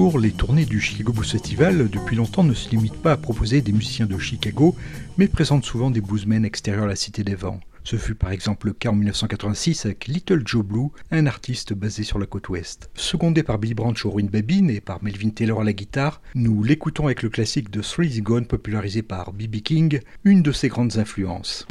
retour, les tournées du Chicago Blues Festival depuis longtemps ne se limitent pas à proposer des musiciens de Chicago, mais présentent souvent des bluesmen extérieurs à la Cité des Vents. Ce fut par exemple le cas en 1986 avec Little Joe Blue, un artiste basé sur la côte ouest. Secondé par Billy Branch au Ruin Babine et par Melvin Taylor à la guitare, nous l'écoutons avec le classique de Three Easy Gone popularisé par B.B. King, une de ses grandes influences.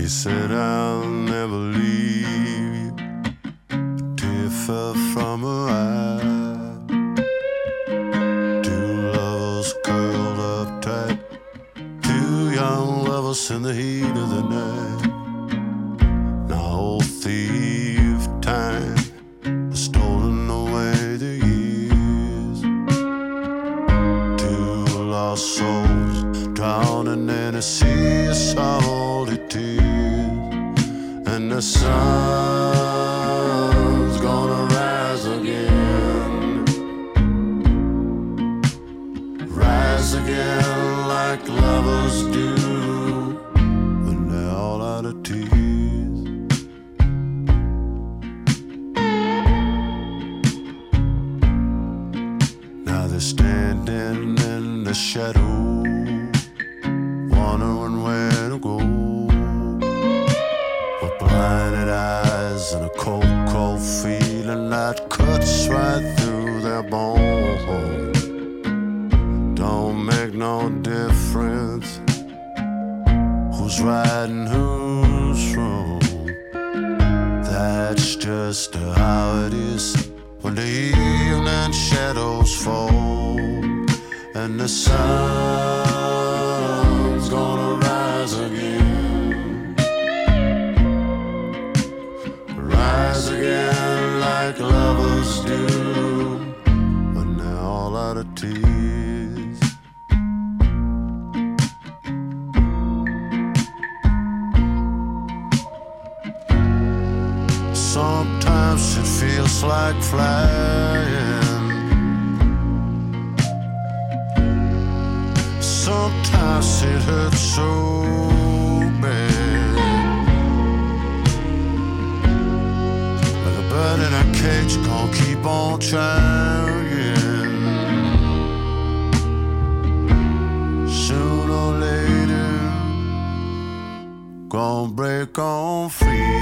He said, I'll never leave you. A tear fell from her eye. Two lovers curled up tight. Two young lovers in the heat of the night. Now old thief time has stolen away the years. Two lost souls drowning in a sea of salty tears. And the sun's gonna rise again. Rise again like lovers do when they're all out of tears. Now they're standing in the shadow, wondering where to go. With blinded eyes and a cold, cold feeling that cuts right through their bones. Don't make no difference who's right and who's wrong. That's just how it is when the evening shadows fall and the sun's gonna rise again. Rise again like lovers do when they're all out of tears. Sometimes it feels like flying. Sometimes it hurts so bad. Like a bird in a cage, you're gonna keep on trying. Sooner or later, gonna break on free.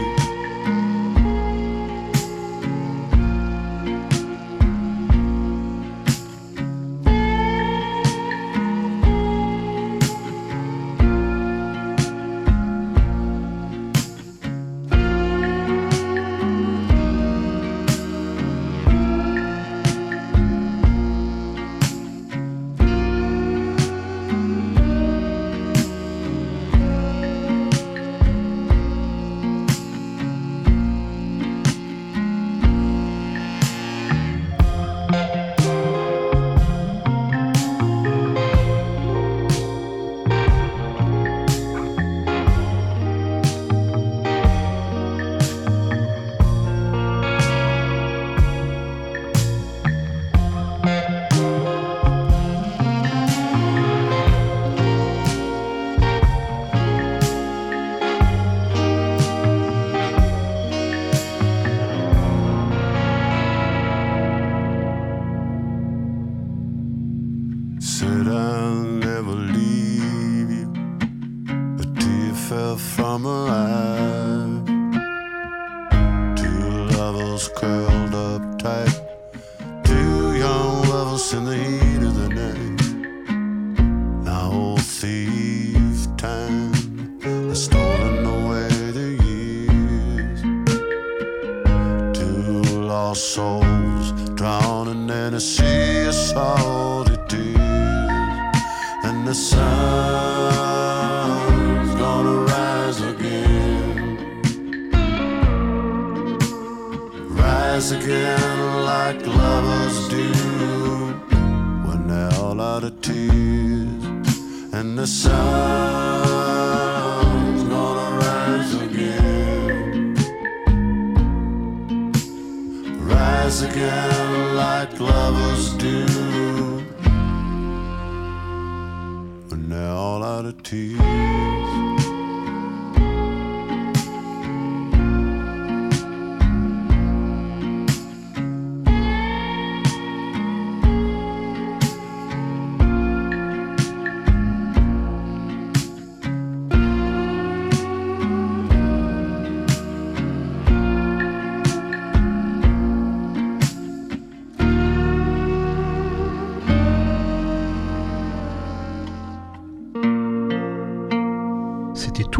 Said I'll never leave you. A tear fell from her eye. Two lovers curled up tight. Two young lovers in the heat of the night. Now old thief time has stolen away the years. Two lost souls drowning in a sea of salty tears. And the sun's gonna rise again. Rise again like lovers do when they're all out of tears. And the sun's gonna rise again. Rise again like lovers do when they're all out of tears.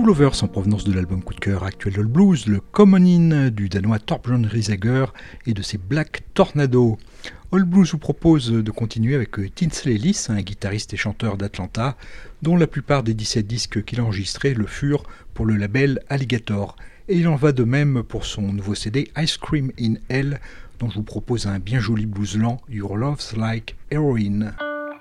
Two Lovers en provenance de l'album coup de cœur actuel de le blues, le Common In du danois Torbjörn Riesager et de ses Black Tornado. All Blues vous propose de continuer avec Tinsley Ellis, un guitariste et chanteur d'Atlanta, dont la plupart des 17 disques qu'il a enregistrés le furent pour le label Alligator. Et il en va de même pour son nouveau CD Ice Cream in Hell, dont je vous propose un bien joli blues lent, Your Love's Like Heroin.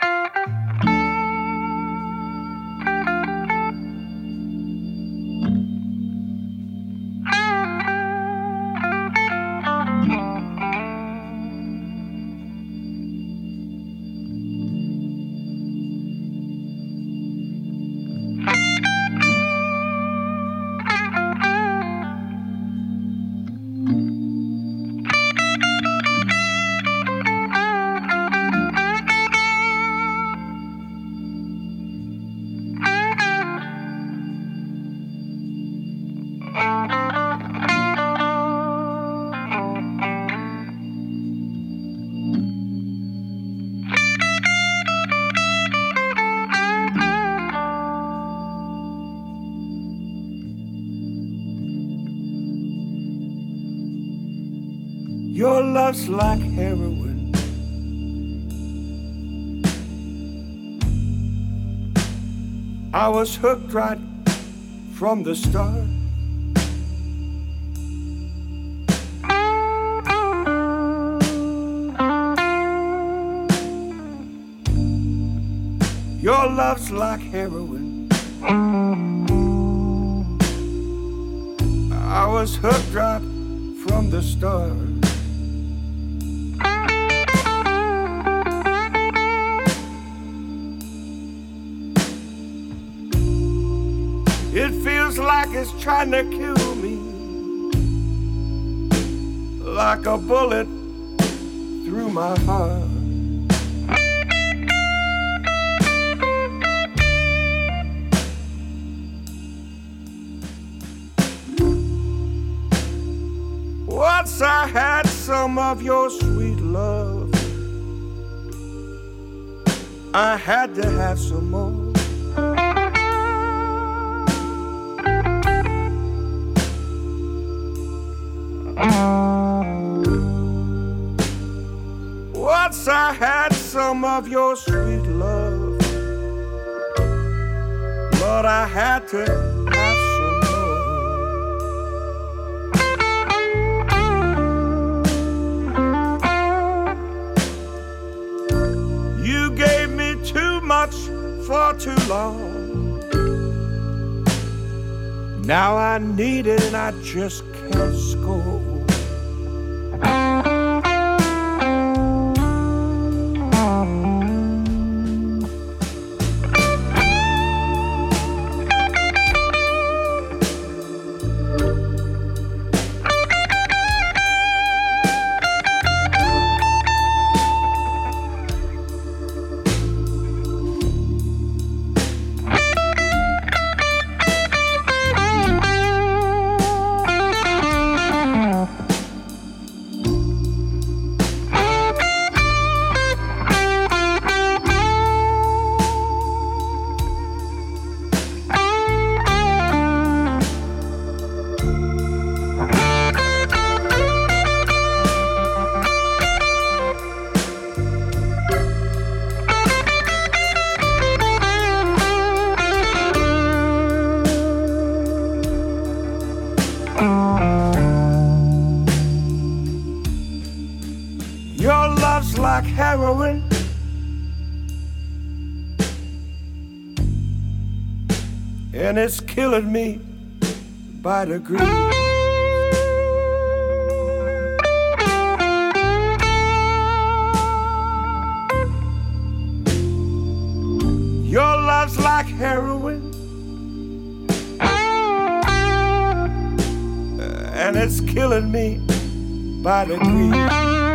Your love's like heroin. I was hooked right from the start. Your love's like heroin. I was hooked right from the start. It feels like it's trying to kill me, like a bullet through my heart. Once I had some of your sweet love, I had to have some more. Once I had some of your sweet love, but I had to have some more. You gave me too much for too long. Now I need it and I just can't score. Like heroin, and it's killing me by degrees. Your love's like heroin, and it's killing me by degrees.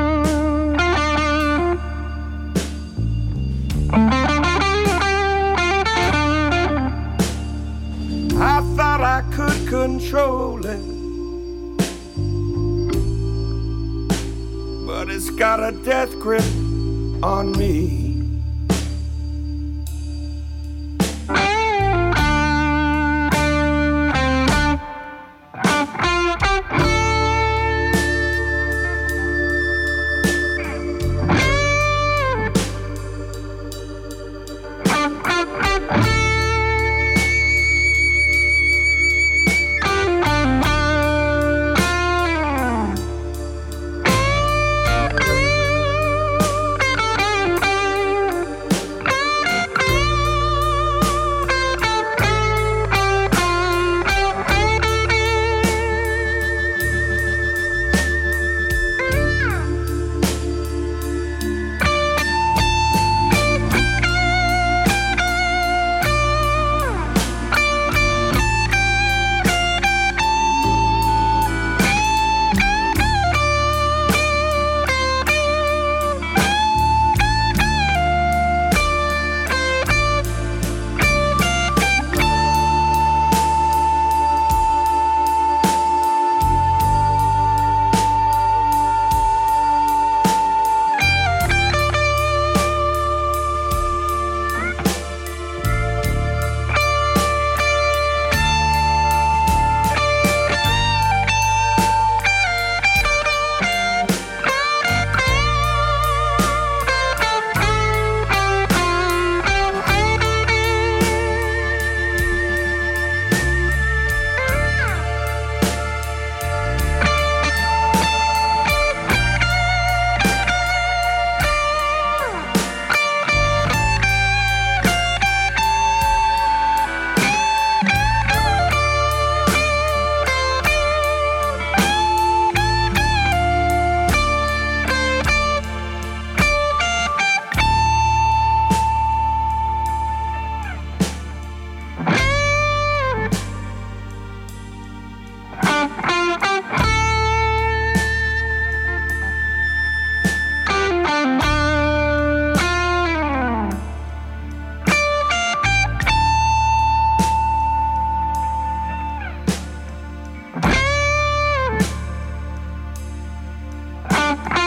I thought I could control it, but it's got a death grip on me.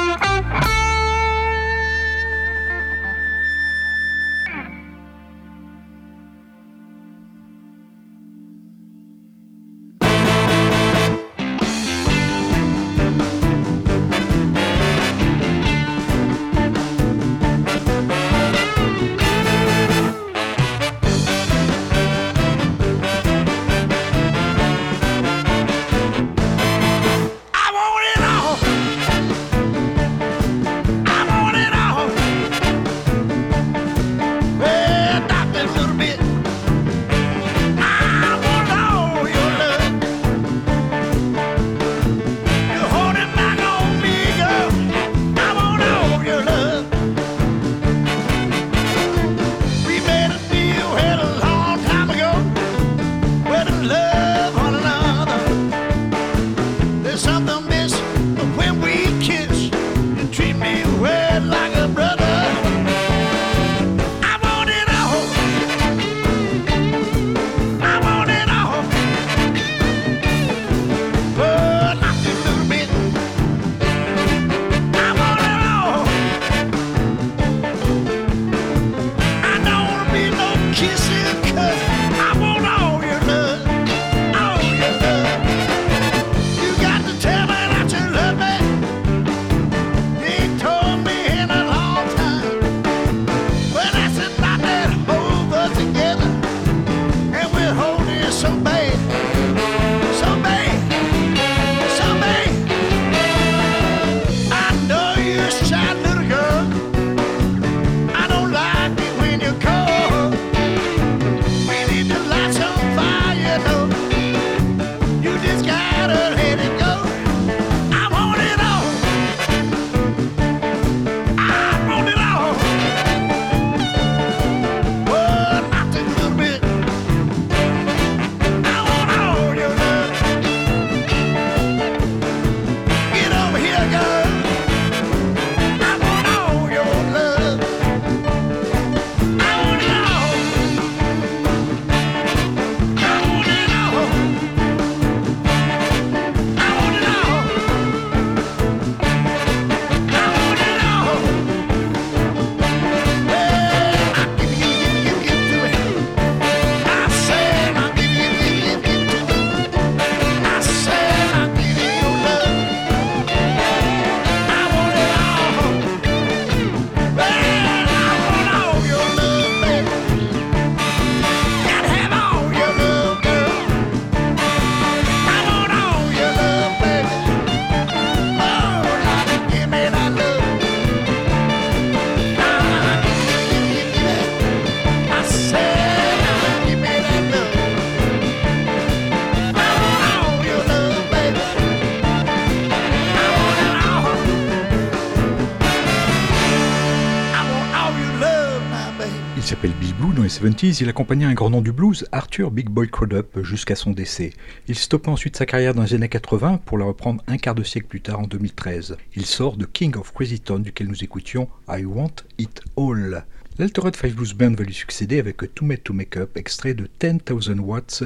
s'appelle Bill Blue dans les 70s, il accompagnait un grand nom du blues, Arthur Big Boy Crudup, jusqu'à son décès. Il stoppa ensuite sa carrière dans les années 80 pour la reprendre un quart de siècle plus tard en 2013. Il sort de King of Crazy Town duquel nous écoutions I Want It All. L'Altered Five Blues Band va lui succéder avec Too Mad to Make Up, extrait de 10,000 Watts.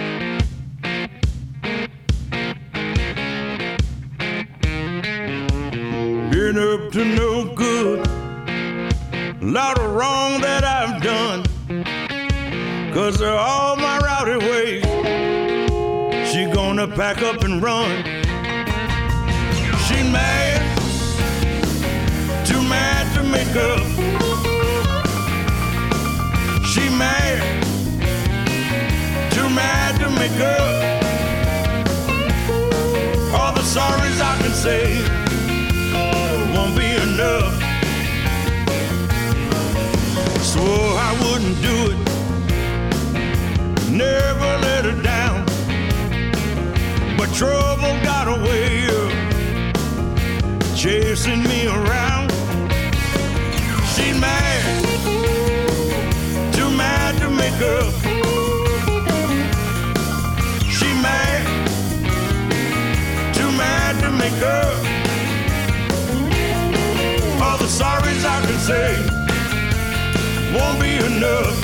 Been up to no good, a lot of wrong that I've done, 'cause of all my rowdy ways. She gonna pack up and run. She mad, too mad to make up. She mad, too mad to make up. All the sorries I can say won't be enough. Swore I wouldn't do it, never let her down, but trouble got a way of chasing me around. She's mad, too mad to make up. She mad, too mad to make up. All the sorries I can say won't be enough.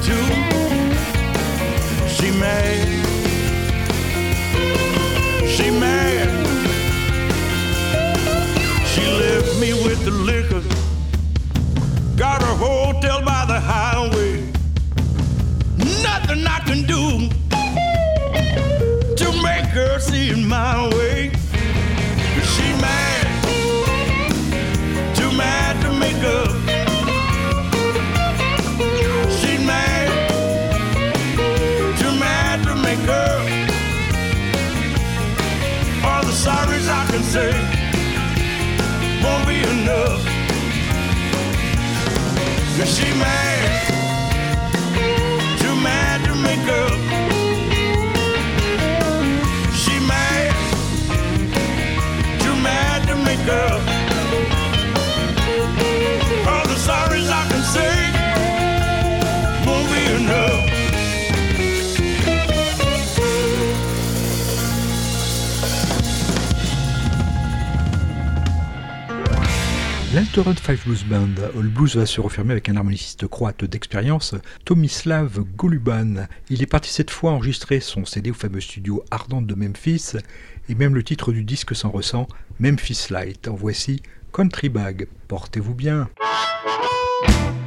too. She mad. She mad. She left me with the liquor. Got a hotel by the highway. Nothing I can do to make her see it my way. She mad. Too mad to make up. She mad. Too mad to make up. All the sorries I can say won't be enough. 'Cause she mad. Too mad to make up. She mad. Too mad to make up. All the sorries I can say won't be enough. L'Alterant Five Blues Band, où le blues va se refermer avec un harmoniciste croate d'expérience, Tomislav Goluban. Il est parti cette fois enregistrer son CD au fameux studio Ardent de Memphis, et même le titre du disque s'en ressent, Memphis Light. En voici Country Bag. Portez-vous bien.